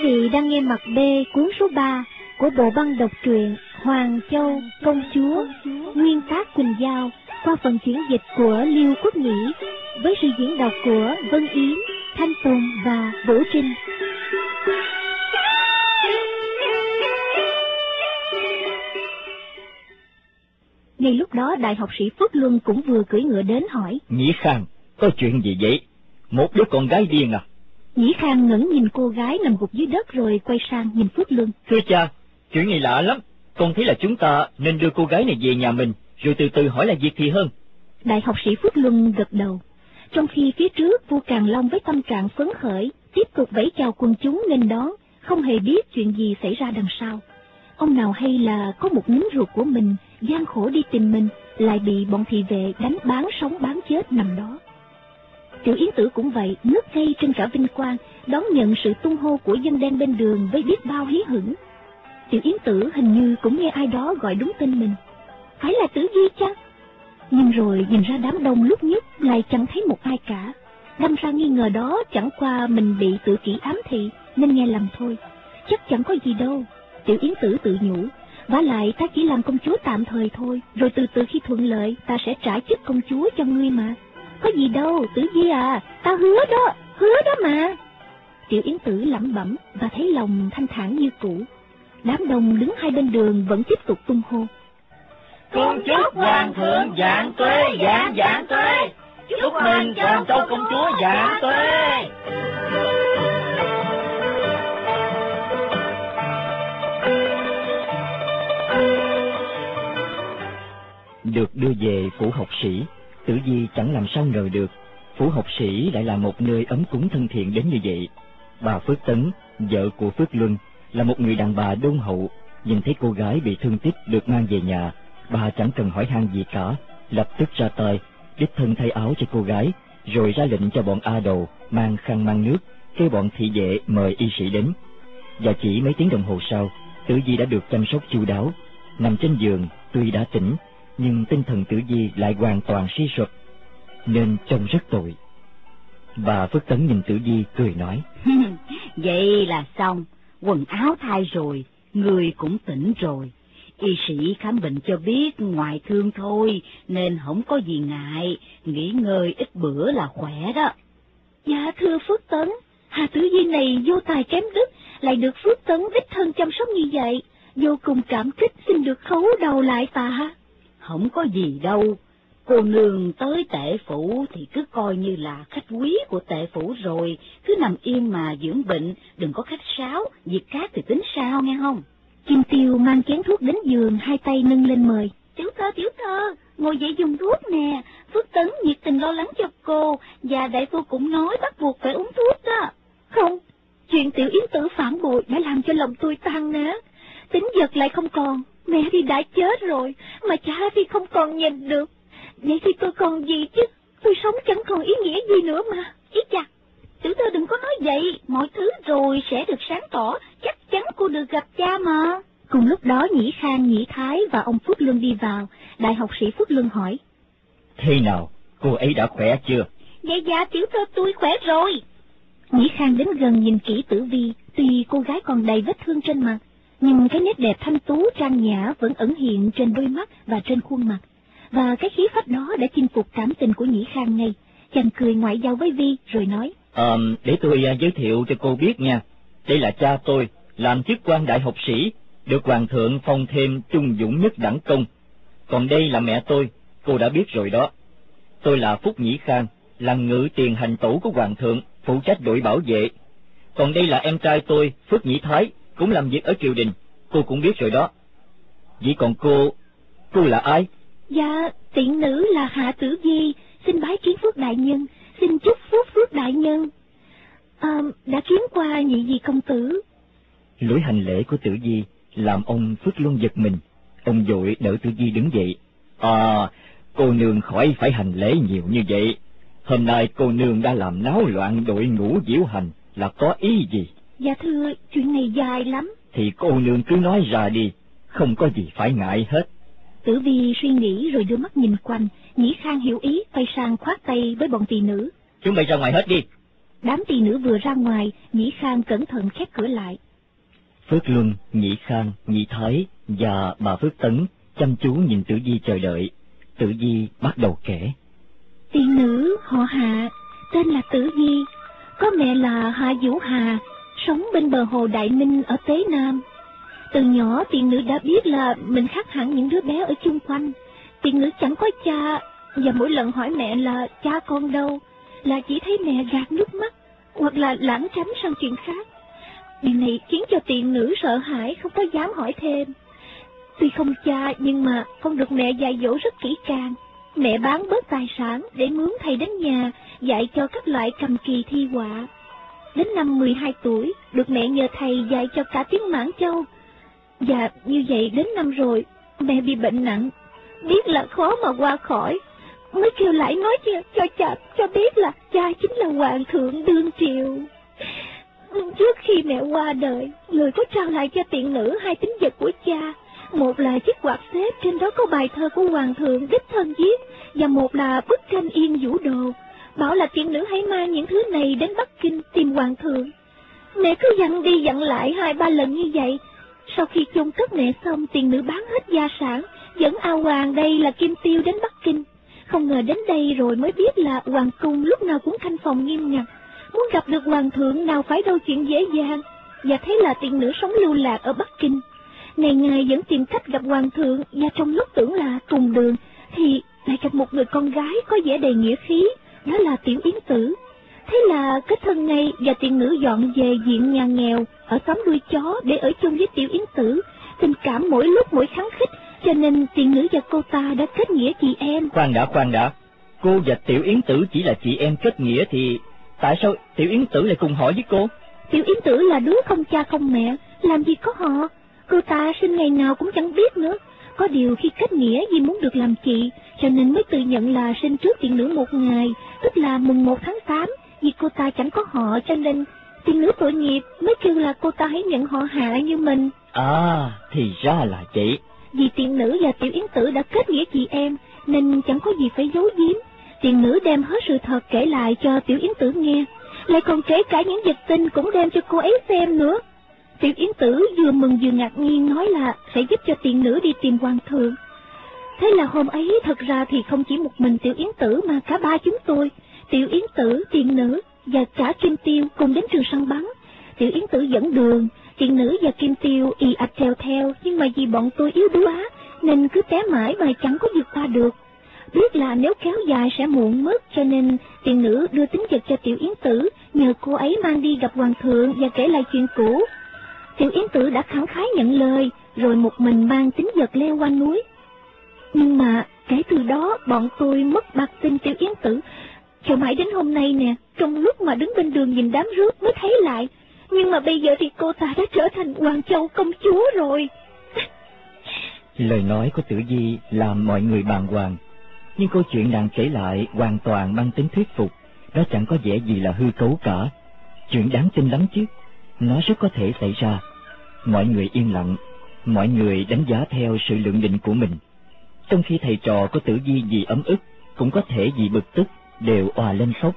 vị đang nghe mặt B cuốn số 3 của bộ băng đọc truyện Hoàng Châu Công Chúa, nguyên tác Quỳnh Giao, qua phần chuyển dịch của Liêu Quốc Nhĩ, với sự diễn đọc của Vân Yến, Thanh Tùng và Vũ Trinh. Ngay lúc đó, đại học sĩ Phước Luân cũng vừa cưỡi ngựa đến hỏi: Nhĩ Khang, có chuyện gì vậy? Một đứa con gái điên à? Nhĩ Khang ngẩng nhìn cô gái nằm gục dưới đất rồi quay sang nhìn Phước Luân. Thưa cha, chuyện này lạ lắm. Con thấy là chúng ta nên đưa cô gái này về nhà mình, rồi từ từ hỏi là việc thì hơn. Đại học sĩ Phước Luân gật đầu, trong khi phía trước vua Càn Long với tâm trạng phấn khởi tiếp tục vẫy chào quần chúng nghênh đón, không hề biết chuyện gì xảy ra đằng sau. Ông nào hay là có một nhính ruột của mình gian khổ đi tìm mình, lại bị bọn thị vệ đánh bán sống bán chết nằm đó. Tiểu Yến Tử cũng vậy, ngước ngây trên cả vinh quang, đón nhận sự tung hô của dân đen bên đường với biết bao hí hửng. Tiểu Yến Tử hình như cũng nghe ai đó gọi đúng tên mình. Phải là Tử Di chăng? Nhưng rồi nhìn ra đám đông lúc nhúc lại chẳng thấy một ai cả. Đâm ra nghi ngờ đó chẳng qua mình bị tự kỷ ám thị nên nghe lầm thôi. Chắc chẳng có gì đâu, Tiểu Yến Tử tự nhủ. Vả lại ta chỉ làm công chúa tạm thời thôi, rồi từ từ khi thuận lợi ta sẽ trả chức công chúa cho ngươi mà. Có gì đâu, Tử Di à, ta hứa đó mà. Tiểu Yến Tử lẩm bẩm và thấy lòng thanh thản như cũ. Đám đông đứng hai bên đường vẫn tiếp tục tung hô: Con chúc hoàng thượng vạn tuế, vạn tuế. Chúc mừng chàng châu công chúa vạn tuế. Được đưa về phủ học sĩ, Tử Di chẳng làm sao ngờ được phủ học sĩ lại là một nơi ấm cúng thân thiện đến như vậy. Bà Phước Tấn, vợ của Phước Luân, là một người đàn bà đôn hậu. Nhìn thấy cô gái bị thương tích được mang về nhà, bà chẳng cần hỏi han gì cả, lập tức ra tay đích thân thay áo cho cô gái, rồi ra lệnh cho bọn A Đầu mang khăn mang nước, kêu bọn thị vệ mời y sĩ đến. Và chỉ mấy tiếng đồng hồ sau, Tử Di đã được chăm sóc chu đáo. Nằm trên giường, tuy đã tỉnh, nhưng tinh thần Tử Di lại hoàn toàn suy sụp, nên trông rất tội. Bà Phước Tấn nhìn Tử Di cười nói: Vậy là xong, quần áo thay rồi, người cũng tỉnh rồi. Y sĩ khám bệnh cho biết ngoại thương thôi, nên không có gì ngại, nghỉ ngơi ít bữa là khỏe đó. Dạ thưa Phước Tấn, Hà Tử Di này vô tài kém đức, lại được Phước Tấn đích thân chăm sóc như vậy, vô cùng cảm kích, xin được khấu đầu lại tạ. Không có gì đâu, cô nương tới Tệ Phủ thì cứ coi như là khách quý của Tệ Phủ rồi, cứ nằm yên mà dưỡng bệnh, đừng có khách sáo, việc khác thì tính sao nghe không? Kim Tiêu mang chén thuốc đến giường, hai tay nâng lên mời. Tiểu thơ, ngồi dậy dùng thuốc nè, Phước Tấn nhiệt tình lo lắng cho cô, và đại phu cũng nói bắt buộc phải uống thuốc đó. Không, chuyện Tiểu Yến Tử phản bội đã làm cho lòng tôi tan nát, tính vật lại không còn, mẹ thì đã chết rồi, mà cha thì không còn nhìn được. Vậy thì tôi còn gì chứ, tôi sống chẳng còn ý nghĩa gì nữa mà. Ý chà, tiểu thơ đừng có nói vậy, mọi thứ rồi sẽ được sáng tỏ, chắc chắn cô được gặp cha mà. Cùng lúc đó Nhĩ Khang, Nhĩ Thái và ông Phước Luân đi vào. Đại học sĩ Phước Luân hỏi: Thế nào, cô ấy đã khỏe chưa? Dạ tiểu thơ tôi khỏe rồi. Nhĩ Khang đến gần nhìn kỹ Tử Vi, tuy cô gái còn đầy vết thương trên mặt, nhưng cái nét đẹp thanh tú trang nhã vẫn ẩn hiện trên đôi mắt và trên khuôn mặt, và cái khí phách đó đã chinh phục cảm tình của Nhĩ Khang ngay. Chàng cười ngoại giao với Vi rồi nói: Để tôi giới thiệu cho cô biết nha, đây là cha tôi, làm chức quan đại học sĩ, được hoàng thượng phong thêm trung dũng nhất đẳng công. Còn đây là mẹ tôi, cô đã biết rồi đó. Tôi là Phúc Nhĩ Khang, là ngự tiền hành tẩu của hoàng thượng, phụ trách đội bảo vệ. Còn đây là em trai tôi, Phước Nhĩ Thái, cũng làm việc ở triều đình, cô cũng biết rồi đó. Vậy còn cô là ai? Dạ, tiện nữ là Hạ Tử Di, xin bái kiến Phước đại nhân, xin chúc phúc Phước đại nhân. Đã kiến qua nhị vị công tử. Lối hành lễ của Tử Di làm ông Phước Luân giật mình. Ông vội đỡ Tử Di đứng dậy. Cô nương khỏi phải hành lễ nhiều như vậy. Hôm nay cô nương đã làm náo loạn đội ngũ diễu hành, là có ý gì? Dạ thưa, chuyện này dài lắm. Thì cô nương cứ nói ra đi, không có gì phải ngại hết. Tử Vi suy nghĩ rồi đưa mắt nhìn quanh. Nhĩ Khang hiểu ý, quay sang khoát tay với bọn tỳ nữ. Chúng bay ra ngoài hết đi. đám tỳ nữ vừa ra ngoài, Nhĩ Khang cẩn thận khép cửa lại. Phước Luân, Nhĩ Khang, Nhĩ Thái và bà Phước Tấn chăm chú nhìn Tử Vi chờ đợi. Tử Vi bắt đầu kể. Tỳ nữ họ Hạ, tên là Tử Vi, có mẹ là Hạ Vũ Hà, sống bên bờ hồ Đại Minh ở Tế Nam. Từ nhỏ tỳ nữ đã biết là mình khác hẳn những đứa bé ở chung quanh. Tỳ nữ chẳng có cha, và mỗi lần hỏi mẹ là cha con đâu, là chỉ thấy mẹ gạt nước mắt, hoặc là lảng tránh sang chuyện khác. Điều này khiến cho tỳ nữ sợ hãi, không có dám hỏi thêm. Tuy không cha, nhưng mà con được mẹ dạy dỗ rất kỹ càng. Mẹ bán bớt tài sản để mướn thầy đến nhà, dạy cho các loại cầm kỳ thi họa. Đến năm 12 tuổi, được mẹ nhờ thầy dạy cho cả tiếng Mãn Châu. Và như vậy đến năm rồi, mẹ bị bệnh nặng, biết là khó mà qua khỏi, mới kêu lại nói cho cha cho biết là cha chính là hoàng thượng đương triều. Trước khi mẹ qua đời, người có trao lại cho tỳ nữ 2 tín vật của cha. Một là chiếc quạt xếp, trên đó có bài thơ của hoàng thượng đích thân viết, và một là bức tranh Yên Vũ Đồ, bảo là tỳ nữ hãy mang những thứ này đến Bắc Kinh tìm hoàng thượng. Mẹ cứ dặn đi dặn lại 2-3 lần như vậy. Sau khi chôn cất mẹ xong, tỳ nữ bán hết gia sản, dẫn A Hoàng đây là Kim Tiêu đến Bắc Kinh. Không ngờ đến đây rồi mới biết là hoàng cung lúc nào cũng canh phòng nghiêm ngặt, muốn gặp được hoàng thượng nào phải đâu chuyện dễ dàng. Và thế là tỳ nữ sống lưu lạc ở Bắc Kinh, ngày ngày vẫn tìm cách gặp hoàng thượng, và trong lúc tưởng là cùng đường thì lại gặp một người con gái có vẻ đầy nghĩa khí, đó là Tiểu Yến Tử. Thế là kết thân ngay, và tỳ nữ dọn về diện nhà nghèo ở xóm Đuôi Chó để ở chung với Tiểu Yến Tử. Tình cảm mỗi lúc mỗi khắng khích, cho nên tỳ nữ và cô ta đã kết nghĩa chị em. Khoan đã, cô và Tiểu Yến Tử chỉ là chị em kết nghĩa thì tại sao Tiểu Yến Tử lại cùng họ với cô? Tiểu Yến Tử là đứa không cha không mẹ, làm gì có họ. Cô ta sinh ngày nào cũng chẳng biết nữa. Có điều khi kết nghĩa vì muốn được làm chị, cho nên mới tự nhận là sinh trước tỳ nữ 1 ngày, tức là mùng 1 tháng 8. Vì cô ta chẳng có họ, cho nên tỳ nữ tội nghiệp mới kêu là cô ta hãy nhận họ Hạ như mình. À, thì ra là vậy. Vì tỳ nữ và Tiểu Yến Tử đã kết nghĩa chị em, nên chẳng có gì phải giấu giếm. Tỳ nữ đem hết sự thật kể lại cho Tiểu Yến Tử nghe, lại còn kể cả những vật tin cũng đem cho cô ấy xem nữa. Tiểu Yến Tử vừa mừng vừa ngạc nhiên, nói là sẽ giúp cho tỳ nữ đi tìm hoàng thượng. Thế là hôm ấy thật ra thì không chỉ một mình Tiểu Yến Tử mà cả 3 chúng tôi, Tiểu Yến Tử, tỳ nữ và cả Kim Tiêu cùng đến trường săn bắn. Tiểu Yến Tử dẫn đường, tỳ nữ và Kim Tiêu ì ạch trèo theo, nhưng mà vì bọn tôi yếu đuối quá nên cứ té mãi mà chẳng có vượt qua được. Biết là nếu kéo dài sẽ muộn mất, cho nên tỳ nữ đưa tín vật cho Tiểu Yến Tử, nhờ cô ấy mang đi gặp hoàng thượng và kể lại chuyện cũ. Tiểu Yến Tử đã khẳng khái nhận lời, rồi một mình mang tín vật leo qua núi. Nhưng mà kể từ đó bọn tôi mất bạc tin Tiểu Yến Tử, cho mãi đến hôm nay nè, trong lúc mà đứng bên đường nhìn đám rước mới thấy lại. Nhưng mà bây giờ thì cô ta đã trở thành Hoàng Châu công chúa rồi. Lời nói của Tử Vi làm mọi người bàng hoàng, nhưng câu chuyện nàng kể lại hoàn toàn mang tính thuyết phục, đó chẳng có vẻ gì là hư cấu cả. Chuyện đáng tin lắm chứ, nó rất có thể xảy ra. Mọi người yên lặng, mọi người đánh giá theo sự lượng định của mình. Trong khi thầy trò của Tử Vi vì ấm ức, cũng có thể vì bực tức, đều òa lên khóc.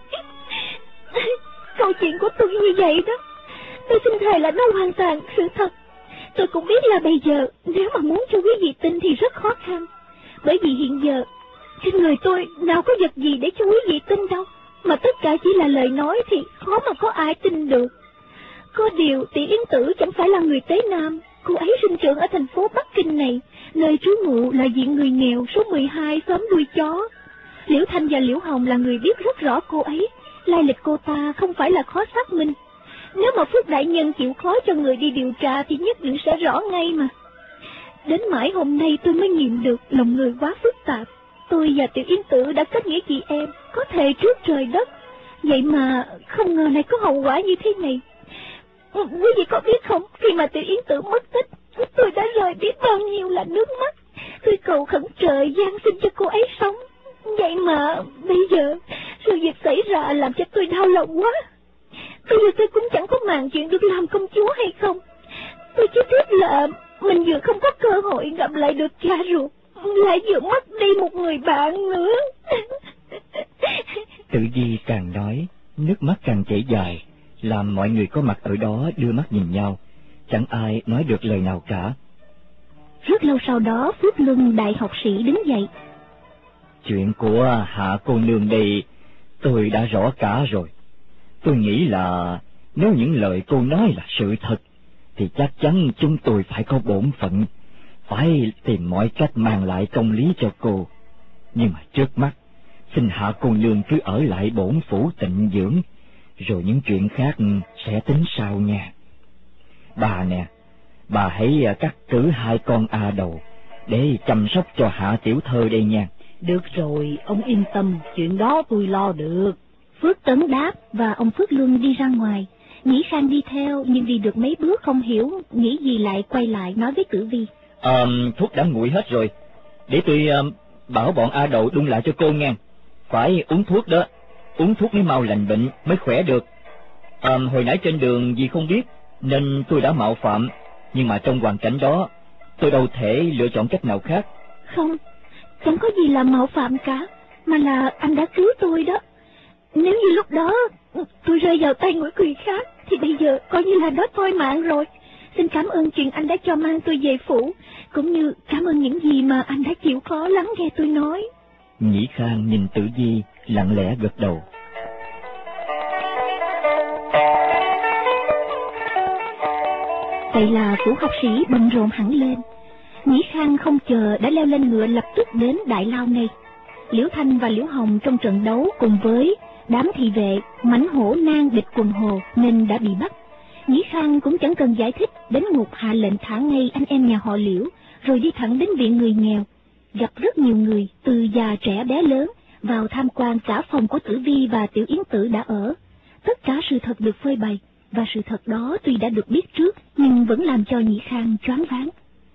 Câu chuyện của tôi như vậy đó, tôi xin thề là nó hoàn toàn sự thật. Tôi cũng biết là bây giờ nếu mà muốn cho quý vị tin thì rất khó khăn, bởi vì hiện giờ trên người tôi nào có vật gì để cho quý vị tin đâu, mà tất cả chỉ là lời nói thì khó mà có ai tin được. Có điều Tiểu Yến Tử chẳng phải là người Tế Nam, cô ấy sinh trưởng ở thành phố Bắc Kinh này, nơi trú ngụ là diện người nghèo số 12 xóm Đuôi Chó. Liễu Thanh và Liễu Hồng là người biết rất rõ cô ấy, lai lịch cô ta không phải là khó xác minh. Nếu mà Phước đại nhân chịu khó cho người đi điều tra thì nhất định sẽ rõ ngay mà. Đến mãi hôm nay tôi mới nghiệm được lòng người quá phức tạp. Tôi và Tiểu Yến Tử đã kết nghĩa chị em, có thề trước trời đất. Vậy mà không ngờ lại có hậu quả như thế này. Quý vị có biết không, khi mà Tiểu Yến Tử mất tích, tôi đã rơi biết bao nhiêu là nước mắt. Tôi cầu khẩn trời van xin cho cô ấy sống. Vậy mà bây giờ sự việc xảy ra làm cho tôi đau lòng quá. Bây giờ tôi cũng chẳng có màng chuyện được làm công chúa hay không. Tôi chỉ biết là mình vừa không có cơ hội gặp lại được cha ruột, lại vừa mất đi một người bạn nữa. Tử Vi càng nói, Nước mắt càng chảy dài, làm mọi người có mặt ở đó đưa mắt nhìn nhau, chẳng ai nói được lời nào cả. Rất lâu sau đó, Phước Luân đại học sĩ đứng dậy. Chuyện của Hạ cô nương đây tôi đã rõ cả rồi. Tôi nghĩ là nếu những lời cô nói là sự thật, thì chắc chắn chúng tôi phải có bổn phận, phải tìm mọi cách mang lại công lý cho cô. Nhưng mà trước mắt, xin Hạ cô nương cứ ở lại bổn phủ tịnh dưỡng, rồi những chuyện khác sẽ tính sau nha. Bà nè, bà hãy cắt cử 2 con A đầu để chăm sóc cho Hạ tiểu thơ đây nha. Được rồi, ông yên tâm, chuyện đó tôi lo được. Phước Tấn đáp và ông Phước Luân đi ra ngoài. Nhĩ Khang đi theo, nhưng đi được mấy bước không hiểu nghĩ gì lại quay lại nói với Tử Vi. Thuốc đã nguội hết rồi, để tôi bảo bọn A đầu đun lại cho cô nghe. Phải uống thuốc đó, uống thuốc mới mau lành bệnh, mới khỏe được. Hồi nãy trên đường vì không biết nên tôi đã mạo phạm, nhưng mà trong hoàn cảnh đó tôi đâu thể lựa chọn cách nào khác. Không, chẳng có gì là mạo phạm cả, mà là anh đã cứu tôi đó. Nếu như lúc đó tôi rơi vào tay người quỷ khác, thì bây giờ coi như là đó thôi mạng rồi. Xin cảm ơn chuyện anh đã cho mang tôi về phủ, cũng như cảm ơn những gì mà anh đã chịu khó lắng nghe tôi nói. Nhĩ Khang nhìn Tử Vi lặng lẽ gật đầu. Vậy là phủ học sĩ bận rộn hẳn lên. Nhĩ Khang không chờ đã leo lên ngựa lập tức đến đại lao ngay. Liễu Thanh và Liễu Hồng trong trận đấu cùng với đám thị vệ mãnh hổ nang địch quần hồ nên đã bị bắt. Nhĩ Khang cũng chẳng cần giải thích, đến ngục hạ lệnh thả ngay anh em nhà họ Liễu, rồi đi thẳng đến viện người nghèo. Gặp rất nhiều người, từ già trẻ bé lớn, vào tham quan cả phòng của Tử Vi và Tiểu Yến Tử đã ở. Tất cả sự thật được phơi bày, và sự thật đó tuy đã được biết trước, nhưng vẫn làm cho Nhĩ Khang choáng váng.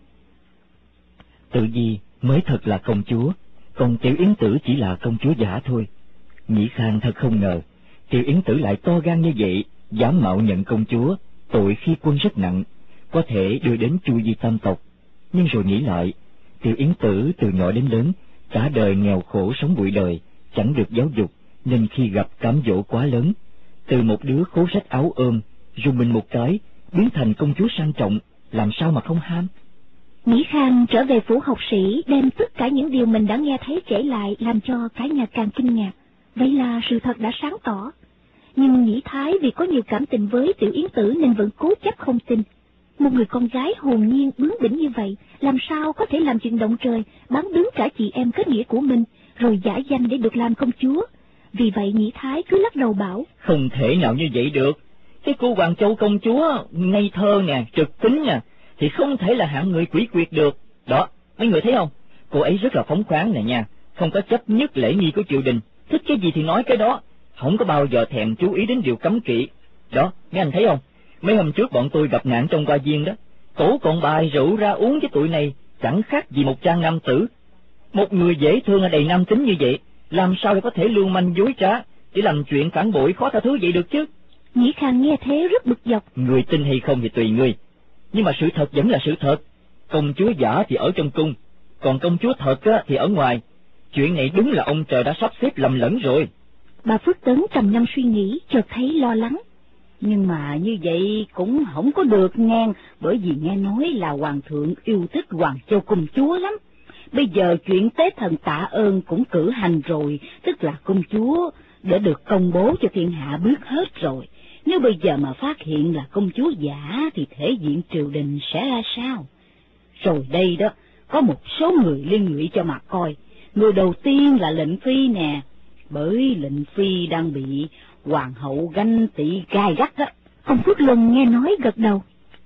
Tử Vi mới thật là công chúa, còn Tiểu Yến Tử chỉ là công chúa giả thôi. Nhĩ Khang thật không ngờ, Tiểu Yến Tử lại to gan như vậy, dám mạo nhận công chúa, tội khi quân rất nặng, có thể đưa đến chu di tam tộc. Nhưng rồi nghĩ lại, Tiểu Yến Tử từ nhỏ đến lớn, cả đời nghèo khổ sống bụi đời, chẳng được giáo dục, nên khi gặp cám dỗ quá lớn, từ một đứa khố rách áo ôm, rùng mình một cái, biến thành công chúa sang trọng, làm sao mà không ham. Nhĩ Khang trở về phủ học sĩ, đem tất cả những điều mình đã nghe thấy kể lại, làm cho cả nhà càng kinh ngạc. Vậy là sự thật đã sáng tỏ. Nhưng Nhĩ Thái vì có nhiều cảm tình với Tiểu Yến Tử nên vẫn cố chấp không tin. Một người con gái hồn nhiên bướng bỉnh như vậy, làm sao có thể làm chuyện động trời, bán đứng cả chị em kết nghĩa của mình, rồi giả danh để được làm công chúa. Vì vậy Nhĩ Thái cứ lắc đầu bảo, không thể nào như vậy được. Cái cô Hoàng Châu công chúa ngây thơ nè, trực tính nè, thì không thể là hạng người quỷ quyệt được. Đó, mấy người thấy không? Cô ấy rất là phóng khoáng nè nha, không có chấp nhất lễ nghi của triều đình, thích cái gì thì nói cái đó, không có bao giờ thèm chú ý đến điều cấm kỵ. Đó, mấy anh thấy không? Mấy hôm trước bọn tôi gặp nạn trong hoa viên đó, tổ còn bài rượu ra uống với tụi này, chẳng khác gì một trang nam tử. Một người dễ thương đầy nam tính như vậy, làm sao để có thể lưu manh dối trá, chỉ làm chuyện phản bội khó tha thứ vậy được chứ? Nhĩ Khang nghe thế rất bực dọc. Người tin hay không thì tùy người, nhưng mà sự thật vẫn là sự thật. Công chúa giả thì ở trong cung, còn công chúa thật á thì ở ngoài. Chuyện này đúng là ông trời đã sắp xếp lầm lẫn rồi. Bà Phước Tấn trầm ngâm suy nghĩ, chợt thấy lo lắng. Nhưng mà như vậy cũng không có được ngang, bởi vì nghe nói là hoàng thượng yêu thích Hoàng Châu công chúa lắm. Bây giờ chuyện tế thần tạ ơn cũng cử hành rồi, tức là công chúa đã được công bố cho thiên hạ biết hết rồi. Nếu bây giờ mà phát hiện là công chúa giả thì thể diện triều đình sẽ ra sao? Rồi đây đó, có một số người liên lụy cho mà coi. Người đầu tiên là lệnh phi nè, bởi lệnh phi đang bị hoàng hậu ganh tị gai gắt đó. Ông Phước Luân nghe nói gật đầu.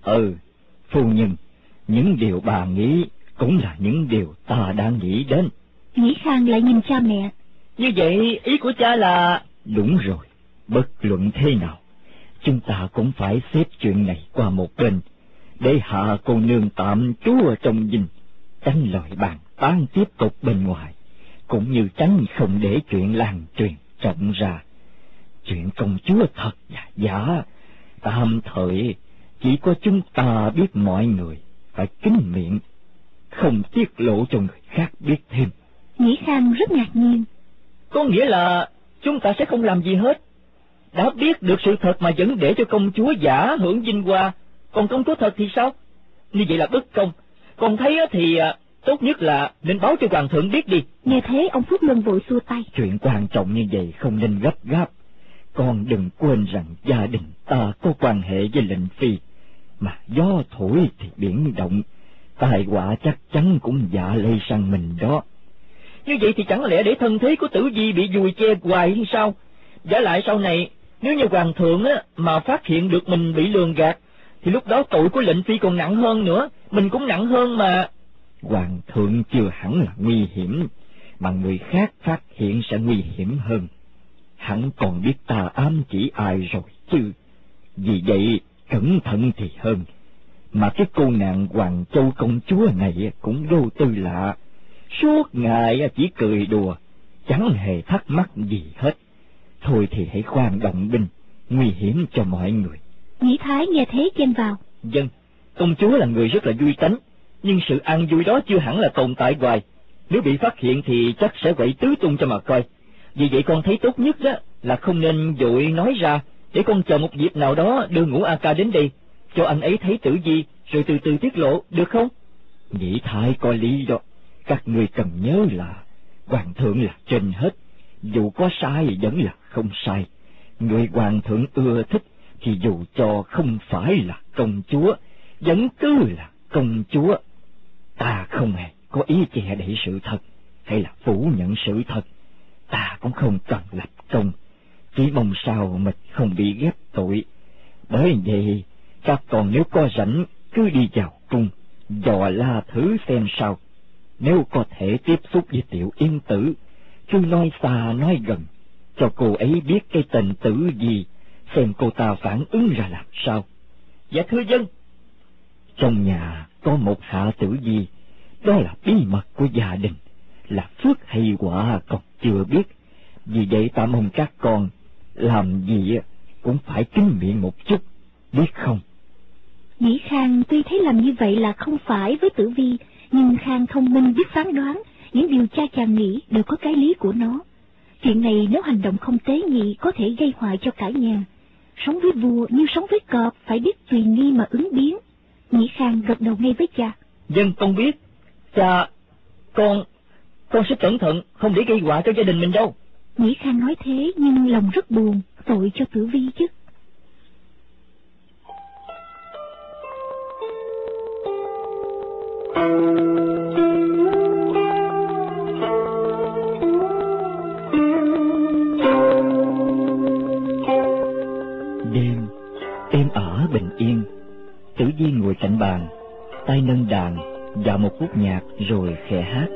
Phu nhân, những điều bà nghĩ cũng là những điều ta đang nghĩ đến. Nhĩ Khang lại nhìn cha mẹ. Như vậy ý của cha là... Đúng rồi, bất luận thế nào, chúng ta cũng phải xếp chuyện này qua một bên, để Hạ cô nương tạm trú ở trong dinh, tránh lời bàn tán tiếp tục bên ngoài, cũng như tránh không để chuyện lan truyền rộng ra. Chuyện công chúa thật và giả, tạm thời chỉ có chúng ta biết, mọi người phải kín miệng, không tiết lộ cho người khác biết thêm. Nhĩ Khang rất ngạc nhiên. Có nghĩa là chúng ta sẽ không làm gì hết? đã biết được sự thật mà vẫn để cho công chúa giả hưởng vinh hoa, còn công chúa thật thì sao? Như vậy là bất công. Con thấy thì tốt nhất là nên báo cho hoàng thượng biết đi. Nghe thế ông Phước Luân vội xua tay. Chuyện quan trọng như vậy không nên gấp gáp. Con đừng quên rằng gia đình ta có quan hệ với lệnh phi, mà gió thổi thì biển động, tai họa chắc chắn cũng dạ lây sang mình đó. Như vậy thì chẳng lẽ để thân thế của Tử Vi bị vùi che hoài hay sao? Giả lại sau này, nếu như hoàng thượng mà phát hiện được mình bị lường gạt, thì lúc đó tội của lệnh phi còn nặng hơn nữa, mình cũng nặng hơn mà. Hoàng thượng chưa hẳn là nguy hiểm, mà người khác phát hiện sẽ nguy hiểm hơn. Hắn còn biết ta ám chỉ ai rồi chứ. Vì vậy cẩn thận thì hơn. Mà cái cô nàng Hoàng Châu công chúa này cũng vô tư lạ, suốt ngày chỉ cười đùa, chẳng hề thắc mắc gì hết. Thôi thì hãy khoan động binh, nguy hiểm cho mọi người. Nhĩ Thái nghe thế chen vào. Vâng, công chúa là người rất là vui tánh, nhưng sự an vui đó chưa hẳn là tồn tại hoài. Nếu bị phát hiện thì chắc sẽ quậy tứ tung cho mà coi. Vì vậy con thấy tốt nhất là không nên vội nói ra, để con chờ một dịp nào đó đưa Ngũ A Ca đến đây, cho anh ấy thấy Tử Vi, rồi từ từ tiết lộ, được không? Nhĩ Thái có lý đó. Các người cần nhớ là hoàng thượng là trên hết, dù có sai vẫn là không sai. Người hoàng thượng ưa thích thì dù cho không phải là công chúa, vẫn cứ là công chúa. Ta không hề có ý che đậy sự thật, hay là phủ nhận sự thật. Ta cũng không cần lập công, chỉ mong sao mình không bị ghép tội. Bởi vậy, các con nếu có rảnh, cứ đi vào cung, dò la thử xem sao. Nếu có thể tiếp xúc với Tiểu Yên Tử, cứ nói xa nói gần, cho cô ấy biết cái tình Tử gì, xem cô ta phản ứng ra làm sao. Dạ thưa dân. Trong nhà có một hạ Tử Vi, đó là bí mật của gia đình, là phước hay quả còn chưa biết. Vì vậy ta mong các con làm gì cũng phải kín miệng một chút, biết không? Nhĩ Khang tuy thấy làm như vậy là không phải với Tử Vi, nhưng Khang thông minh biết phán đoán, những điều cha chàng nghĩ đều có cái lý của nó. Chuyện này nếu hành động không tế nhị có thể gây họa cho cả nhà. Sống với vua như sống với cọp, phải biết tùy nghi mà ứng biến. Nhĩ Khang gật đầu ngay với cha. Dân con biết. Cha, con sẽ cẩn thận, không để gây họa cho gia đình mình đâu. Nhĩ Khang nói thế nhưng lòng rất buồn, tội cho Tử Vi chứ. Đêm êm ả bình yên, Tử Vi ngồi cạnh bàn, tay nâng đàn và một khúc nhạc rồi khẽ hát.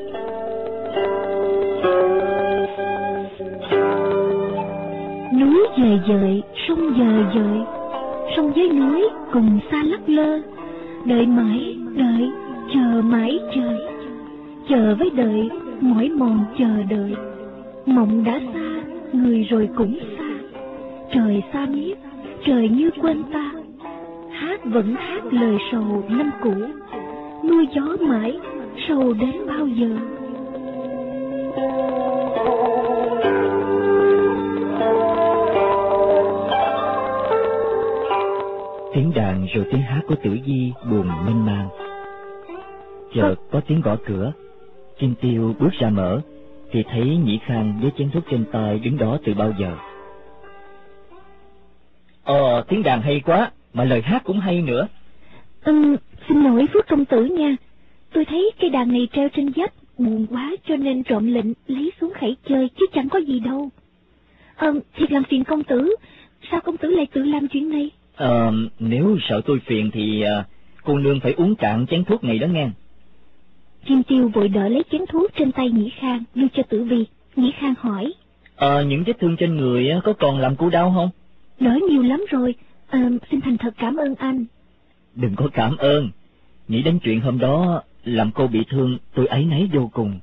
Núi dời dời, sông dời dời, sông với núi cùng xa lắc lơ. Đợi mãi đợi, chờ mãi chờ với đợi, mỏi mòn chờ đợi. Mộng đã xa, người rồi cũng xa. Trời xa miết, trời như quên ta. Hát vẫn hát lời sầu năm cũ, mưa gió mãi, sầu đến bao giờ? Tiếng đàn rồi tiếng hát của Tử Vi buồn mênh mang. Chợt có tiếng gõ cửa. Kim Tiêu bước ra mở, thì thấy Nhĩ Khang với chén thuốc trên tay đứng đó từ bao giờ. Tiếng đàn hay quá, mà lời hát cũng hay nữa. Xin lỗi Phước công tử nha. Tôi thấy cây đàn này treo trên vách, buồn quá cho nên trộm lệnh lấy xuống khẩy chơi, chứ chẳng có gì đâu. Thiệt làm phiền công tử, sao công tử lại tự làm chuyện này? Nếu sợ tôi phiền thì cô nương phải uống cạn chén thuốc này đó nghe. Kim Tiêu vội đỡ lấy chén thuốc trên tay Nhĩ Khang đưa cho Tử Vi. Nhĩ Khang hỏi: Những vết thương trên người có còn làm cô đau không? Đỡ nhiều lắm rồi. Xin thành thật cảm ơn anh. Đừng có cảm ơn. Nghĩ đến chuyện hôm đó làm cô bị thương, tôi áy náy vô cùng.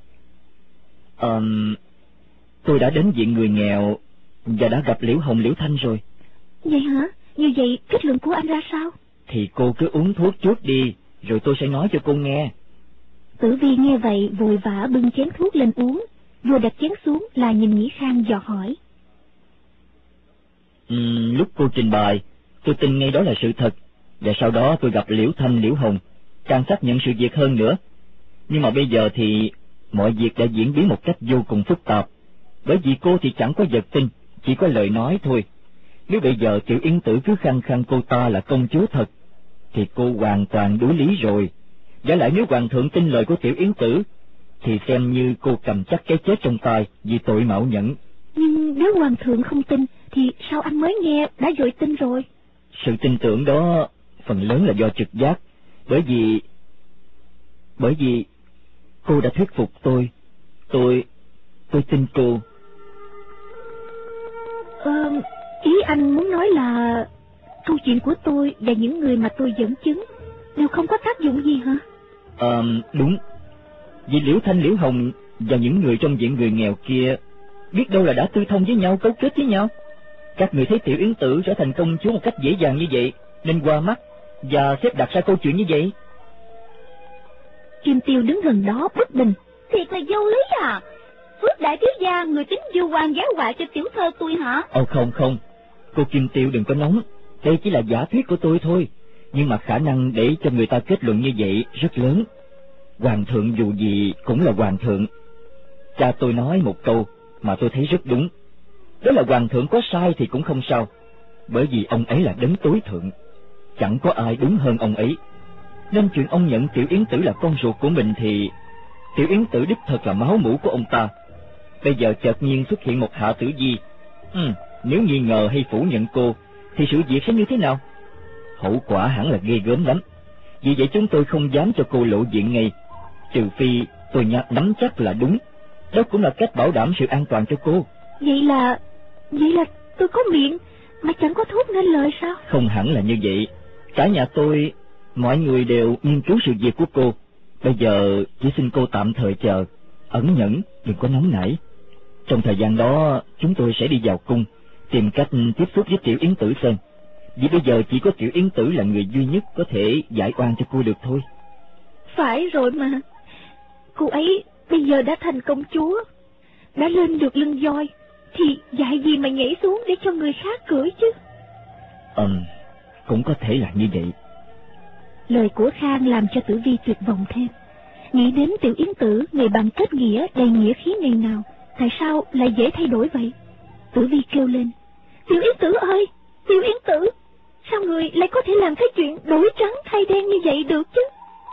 Tôi đã đến viện người nghèo và đã gặp Liễu Hồng, Liễu Thanh rồi. Vậy hả? Như vậy kết luận của anh ra sao? Thì cô cứ uống thuốc trước đi, rồi tôi sẽ nói cho cô nghe. Tử Vi nghe vậy vội vã bưng chén thuốc lên uống. Vừa đặt chén xuống là nhìn Nhĩ Khang dò hỏi: Lúc cô trình bày, tôi tin ngay đó là sự thật, và sau đó tôi gặp Liễu Thanh, Liễu Hồng, càng xác nhận sự việc hơn nữa. Nhưng mà bây giờ thì mọi việc đã diễn biến một cách vô cùng phức tạp, bởi vì cô thì chẳng có vật tin, chỉ có lời nói thôi. Nếu bây giờ Tiểu Yến Tử cứ khăng khăng cô ta là công chúa thật, thì cô hoàn toàn đối lý rồi. Giả lại nếu hoàng thượng tin lời của Tiểu Yến Tử, thì xem như cô cầm chắc cái chết trong tay vì tội mạo nhận. Nhưng nếu hoàng thượng không tin, thì sao anh mới nghe đã vội tin rồi? Sự tin tưởng đó phần lớn là do trực giác, bởi vì cô đã thuyết phục tôi tin cô. Ý anh muốn nói là câu chuyện của tôi và những người mà tôi dẫn chứng đều không có tác dụng gì hả? Đúng. Vì Liễu Thanh, Liễu Hồng và những người trong diện người nghèo kia biết đâu là đã tư thông với nhau, cấu kết với nhau. Các người thấy Tiểu Yến Tử trở thành công chúa một cách dễ dàng như vậy, nên qua mắt và xếp đặt ra câu chuyện như vậy. Kim Tiêu đứng gần đó bất bình. Thiệt là vô lý à? Phước đại thiếu gia, người tính vu oan giáo họa cho tiểu thơ tôi hả? Không, cô Kim Tiêu đừng có nóng, đây chỉ là giả thuyết của tôi thôi, nhưng mà khả năng để cho người ta kết luận như vậy rất lớn. Hoàng thượng dù gì cũng là hoàng thượng. Cha tôi nói một câu mà tôi thấy rất đúng, đó là hoàng thượng có sai thì cũng không sao, bởi vì ông ấy là đấng tối thượng, chẳng có ai đúng hơn ông ấy. Nên chuyện ông nhận Tiểu Yến Tử là con ruột của mình thì Tiểu Yến Tử đích thật là máu mủ của ông ta. Bây giờ chợt nhiên xuất hiện một Hạ Tử Di, nếu nghi ngờ hay phủ nhận cô thì sự việc sẽ như thế nào? Hậu quả hẳn là ghê gớm lắm. Vì vậy chúng tôi không dám cho cô lộ diện ngay, trừ phi tôi nắm chắc là đúng. Đó cũng là cách bảo đảm sự an toàn cho cô. Vậy là tôi có miệng mà chẳng có thuốc nên lời sao? Không hẳn là như vậy. Cả nhà tôi, mọi người đều nghiên cứu sự việc của cô. Bây giờ chỉ xin cô tạm thời chờ, ẩn nhẫn, đừng có nóng nảy. Trong thời gian đó chúng tôi sẽ đi vào cung, tìm cách tiếp xúc với Tiểu Yến Tử xem. Vì bây giờ chỉ có Tiểu Yến Tử là người duy nhất có thể giải oan cho cô được thôi. Phải rồi mà, cô ấy bây giờ đã thành công chúa, đã lên được lưng voi, thì dạy gì mà nhảy xuống để cho người khác cưỡi chứ? Cũng có thể là như vậy. Lời của Khang làm cho Tử Vi tuyệt vọng thêm. Nghĩ đến Tiểu Yến Tử, người bạn kết nghĩa đầy nghĩa khí ngày nào, tại sao lại dễ thay đổi vậy? Tử Vi kêu lên: Tiểu Yến Tử ơi, Tiểu Yến Tử, sao người lại có thể làm cái chuyện đổi trắng thay đen như vậy được chứ?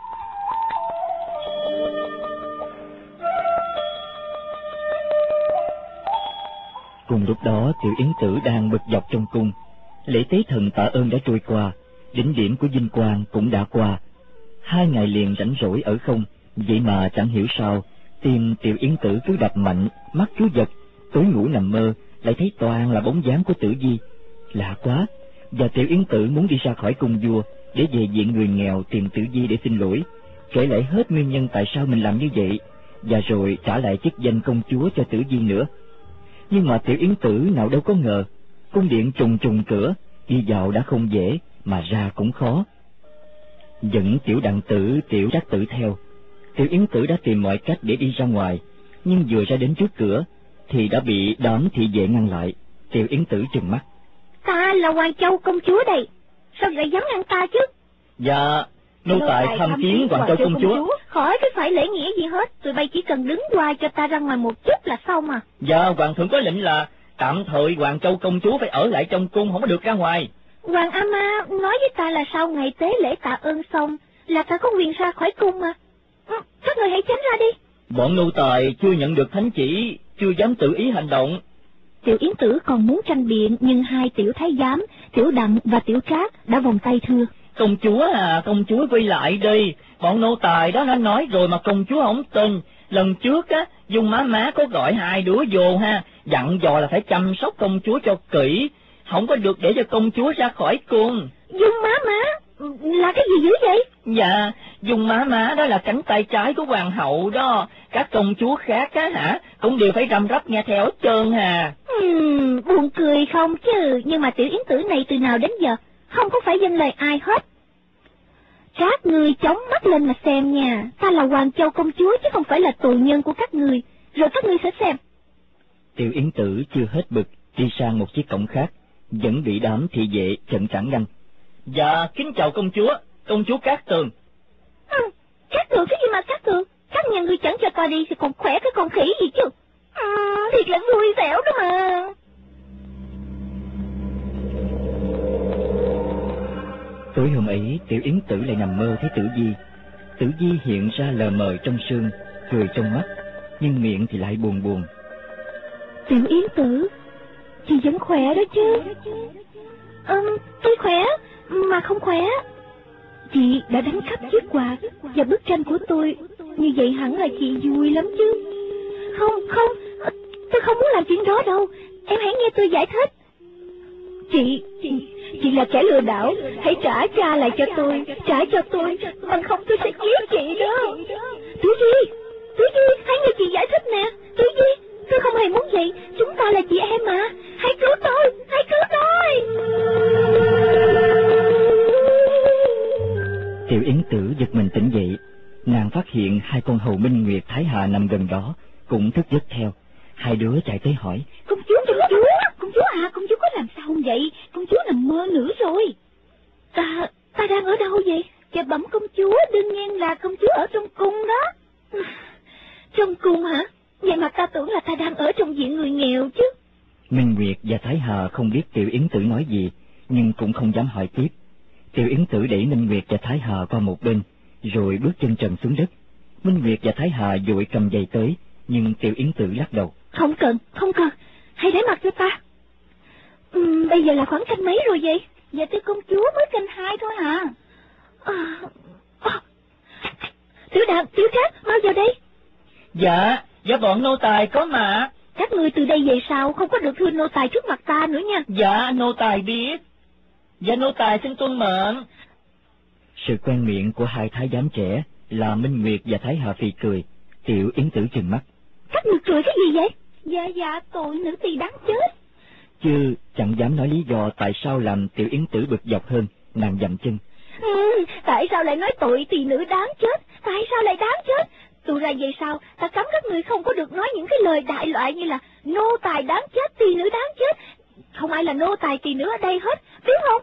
Cùng lúc đó Tiểu Yến Tử đang bực dọc trong cung. Lễ tế thần tạ ơn đã trôi qua, đỉnh điểm của vinh quang cũng đã qua. 2 ngày liền rảnh rỗi ở không, vậy mà chẳng hiểu sao tim Tiểu Yến Tử cứ đập mạnh, mắt chú giật, tối ngủ nằm mơ lại thấy toàn là bóng dáng của Tử Vi. Lạ quá. Và Tiểu Yến Tử muốn đi ra khỏi cung vua để về viện người nghèo tìm Tử Vi để xin lỗi, kể lại hết nguyên nhân tại sao mình làm như vậy, và rồi trả lại chức danh công chúa cho Tử Vi nữa. Nhưng mà Tiểu Yến Tử nào đâu có ngờ, cung điện trùng trùng cửa, đi vào đã không dễ, mà ra cũng khó. Dẫn Tiểu Đặng Tử, Tiểu Trác Tử theo, Tiểu Yến Tử đã tìm mọi cách để đi ra ngoài, nhưng vừa ra đến trước cửa thì đã bị đám thị vệ ngăn lại. Tiểu Yến Tử trừng mắt: Ta là Hoàng Châu công chúa đây, sao lại dám ngăn ta chứ? Dạ, nô tài tham kiến Hoàng Châu công chúa. Khỏi cái phải lễ nghĩa gì hết, tụi bay chỉ cần đứng qua cho ta ra ngoài một chút là xong mà. Dạ, hoàng thượng có lệnh là tạm thời Hoàng Châu công chúa phải ở lại trong cung, không có được ra ngoài. Hoàng Ama nói với ta là sau ngày tế lễ tạ ơn xong là ta có quyền ra khỏi cung mà. Các người hãy tránh ra đi. Bọn nô tài chưa nhận được thánh chỉ, chưa dám tự ý hành động. Tiểu Yến Tử còn muốn tranh biện, nhưng 2 tiểu thái giám, Tiểu Đặng và Tiểu Trác đã vòng tay thưa: Công chúa quay lại đi, bọn nô tài đó đã nói rồi mà công chúa không tin. Lần trước á, Dung má có gọi 2 đứa vô ha, dặn dò là phải chăm sóc công chúa cho kỹ, không có được để cho công chúa ra khỏi cung. Dung má là cái gì dữ vậy? Dạ, Dung má đó là cánh tay trái của hoàng hậu đó, các công chúa khác á hả, cũng đều phải răm rắp nghe theo hết trơn hà. Buồn cười không chứ, nhưng mà Tiểu Yến Tử này từ nào đến giờ không có phải dâng lời ai hết. Các ngươi chống mắt lên mà xem nha, ta là Hoàng Châu công chúa chứ không phải là tù nhân của các ngươi, rồi các ngươi sẽ xem. Tiểu Yến Tử chưa hết bực, đi sang một chiếc cổng khác, vẫn bị đám thị vệ chặn cản ngăn. Dạ, kính chào công chúa Cát Tường. Cát Tường cái gì mà Cát Tường? Các nhà ngươi chẳng cho ta đi thì còn khỏe cái con khỉ gì chứ. Thiệt là vui xẻo đó mà. Tối hôm ấy, Tiểu Yến Tử lại nằm mơ thấy Tử Vi. Tử Vi hiện ra lờ mờ trong sương, cười trong mắt, nhưng miệng thì lại buồn buồn. Tiểu Yến Tử, chị vẫn khỏe đó chứ? Tôi khỏe, mà không khỏe. Chị đã đánh cắp chiếc quạt và bức tranh của tôi, như vậy hẳn là chị vui lắm chứ. Không, tôi không muốn làm chuyện đó đâu. Em hãy nghe tôi giải thích. Chị là kẻ lừa đảo. Hãy trả cha lại cho tôi. Trả cho tôi, bằng không tôi sẽ giết chị đó. Tử Vi, hãy nghe chị giải thích nè. Tử Vi, tôi không hề muốn vậy. Chúng ta là chị em mà. Hãy cứu tôi. Tiểu Yến Tử giật mình tỉnh dậy. Nàng phát hiện hai con hầu Minh Nguyệt, Thái Hà nằm gần đó, cũng thức giấc theo. Hai đứa chạy tới hỏi: Công chúa à, công chúa có làm sao không vậy? Công chúa nằm mơ nữa rồi. Ta đang ở đâu vậy? Dạ bẩm công chúa, đương nhiên là công chúa ở trong cung đó. Trong cung hả? Vậy mà ta tưởng là ta đang ở trong viện người nghèo chứ. Minh Nguyệt và Thái Hà không biết Tiểu Yến Tử nói gì, nhưng cũng không dám hỏi tiếp. Tiểu Yến Tử đẩy Minh Nguyệt và Thái Hà qua một bên, rồi bước chân trần xuống đất. Minh Nguyệt và Thái Hà vội cầm giày tới, nhưng Tiểu Yến Tử lắc đầu. Không cần, hãy để mặc cho ta. Bây giờ là khoảng canh mấy rồi vậy? Dạ thưa công chúa, mới canh 2 thôi hả? Tiểu Đàm, Tiểu Trác, mau vào đây. Dạ bọn nô tài có mà. Các ngươi từ đây về sau không có được thưa nô tài trước mặt ta nữa nha. Dạ nô tài biết. Dạ nô tài xin tuân mệnh. Sự quen miệng của hai thái giám trẻ là Minh Nguyệt và Thái Hà phì cười. Tiểu Yến Tử trừng mắt. Các ngươi cười cái gì vậy? Dạ tội nữ tỳ đáng chết. Chứ chẳng dám nói lý do tại sao làm Tiểu Yến Tử bực dọc hơn. Nàng dậm chân. Tại sao lại nói tội tỳ nữ đáng chết? Tại sao lại đáng chết? Tụ ra về sau, ta cấm các người không có được nói những cái lời đại loại như là nô tài đáng chết, tỳ nữ đáng chết. Không ai là nô tài tỳ nữ ở đây hết, biết không?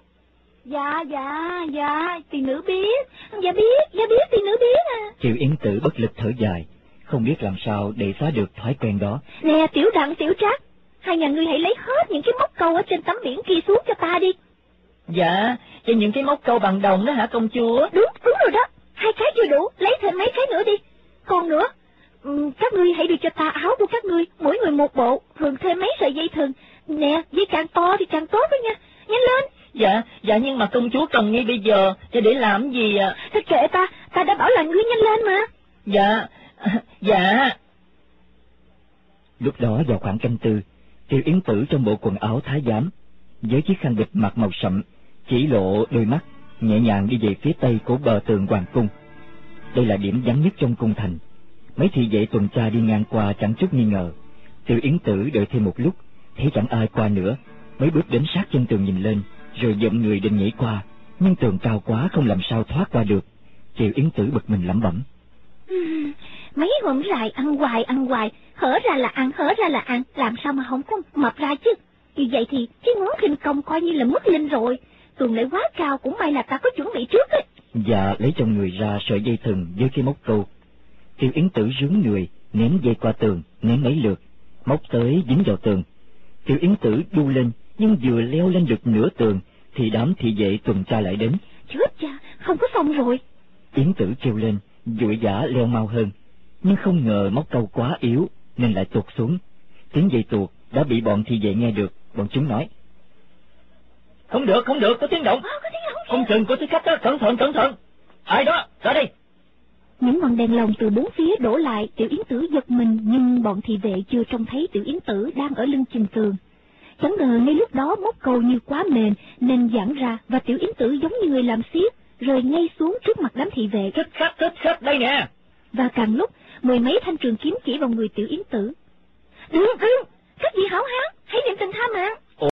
Dạ, tỳ nữ biết. Dạ biết, tỳ nữ biết à. Tiểu Yến Tử bất lực thở dài, không biết làm sao để phá được thói quen đó. Nè Tiểu Đặng, Tiểu Trác, hai nhà ngươi hãy lấy hết những cái móc câu ở trên tấm biển kia xuống cho ta đi. Dạ, cho những cái móc câu bằng đồng đó hả công chúa? Đúng rồi đó, 2 cái chưa đủ, lấy thêm mấy cái nữa đi. Còn nữa, các ngươi hãy đưa cho ta áo của các ngươi, mỗi người một bộ, thường thêm mấy sợi dây thừng. Nè, dây càng to thì càng tốt đó nha, nhanh lên. Dạ nhưng mà công chúa cần ngay bây giờ, để làm gì ạ? Thôi kệ ta đã bảo là ngươi nhanh lên mà. Dạ. Lúc đó vào khoảng canh 4, Tiểu Yến Tử trong bộ quần áo thái giám, với chiếc khăn bịt mặt màu sậm, chỉ lộ đôi mắt, nhẹ nhàng đi về phía tây của bờ tường hoàng cung. Đây là điểm vắng nhất trong cung thành. Mấy thị vệ tuần tra đi ngang qua chẳng chút nghi ngờ. Tiểu Yến Tử đợi thêm một lúc, thấy chẳng ai qua nữa, mới bước đến sát chân tường nhìn lên, rồi dậm người định nhảy qua, nhưng tường cao quá không làm sao thoát qua được. Tiểu Yến Tử bực mình lẩm bẩm. Mấy hôm dài ăn hoài, hở ra là ăn, làm sao mà không có mập ra chứ? Như vậy thì cái món khinh công coi như là mất linh rồi. Tường lại quá cao, cũng may là ta có chuẩn bị trước ấy. Dạ lấy trong người ra sợi dây thừng với cái móc câu. Tiểu Yến Tử rướn người, ném dây qua tường, ném mấy lượt, móc tới dính vào tường. Tiểu Yến Tử đu lên, nhưng vừa leo lên được nửa tường thì đám thị vệ tuần tra lại đến. Chết cha, không có xong rồi. Yến Tử kêu lên, vội vã leo mau hơn, nhưng không ngờ móc câu quá yếu nên lại tuột xuống. Tiếng dây tuột đã bị bọn thị vệ nghe được, bọn chúng nói: Không được, có tiếng động. Ông Trừng có thích khách đó, cẩn thận. Ai đó, ra đây. Những ngọn đèn lồng từ bốn phía đổ lại, Tiểu Yến Tử giật mình, nhưng bọn thị vệ chưa trông thấy Tiểu Yến Tử đang ở lưng chừng tường. Chẳng ngờ ngay lúc đó móc câu như quá mềm nên giãn ra, và Tiểu Yến Tử giống như người làm xiếc, rơi ngay xuống trước mặt đám thị vệ. Thích khách đây nè. Và càng lúc 10 mấy thanh trường kiếm chỉ vào người Tiểu Yến Tử. Đừng, các vị hảo hán, hãy niệm tình tha mạng.